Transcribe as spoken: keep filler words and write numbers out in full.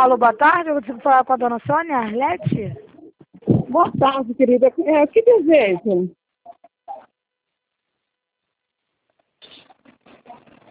Alô, boa tarde, eu vou falar com a dona Sônia Arlete. Boa tarde, querida. É, que desejo?